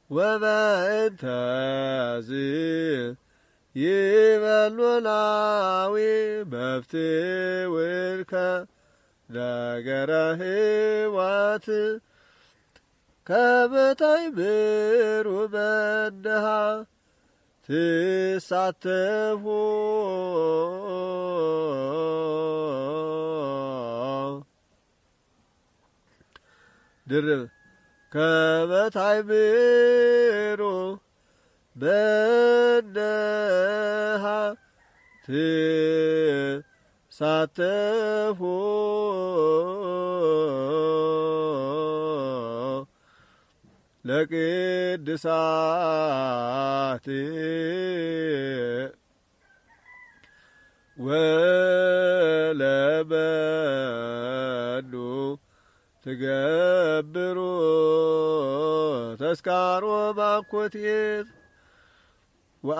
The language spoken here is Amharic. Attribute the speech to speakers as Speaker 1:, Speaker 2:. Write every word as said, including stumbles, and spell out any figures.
Speaker 1: ወበእንተዝ ይበሉናዊ መፍትውልከ ነገረ ሕይወት ከበታይ ብሩ በደሃ ትሳተፉ ድርብ ከበታይ ብሩ በደሃ ትሳተፉ ለቅድሳት ወለበዱ ትገብሩ ተስካሮ ባኮቴት